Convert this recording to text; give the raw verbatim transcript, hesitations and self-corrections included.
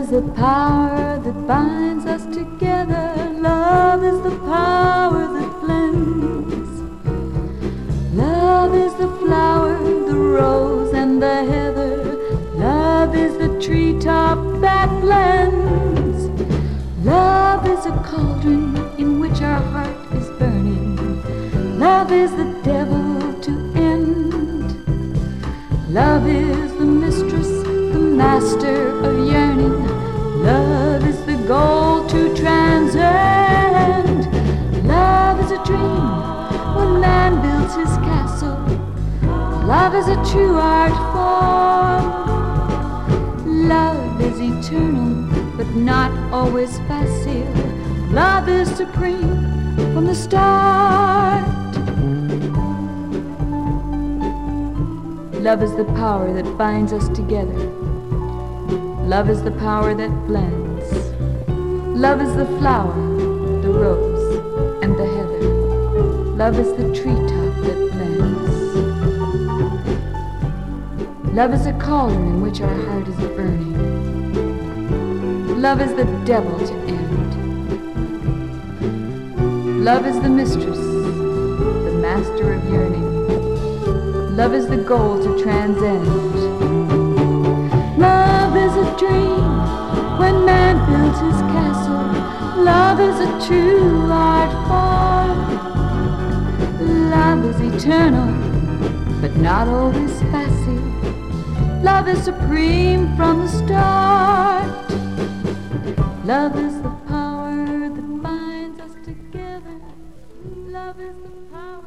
is the power that binds us together. Love is the power that blends. Love is the flower, the rose and the heather. Love is the treetop that blends. Love is a cauldron in which our heart is burning. Love is the devil to end. Love is the mistress, the master of yearning. Love is the goal to transcend. Love is a dream when man builds his castle. Love is a true art form. Love is eternal, but not always facile. Love is supreme from the start. Love is the power that binds us together. Love is the power that blends. Love is the flower, the rose, and the heather. Love is the treetop that blends. Love is a cauldron in which our heart is burning. Love is the devil to end. Love is the mistress, the master of yearning. Love is the goal to transcend. Love is a dream when man builds his castle. Love is a true art form. Love is eternal, but not always facile. Love is supreme from the start. Love is the power that binds us together. Love is the power.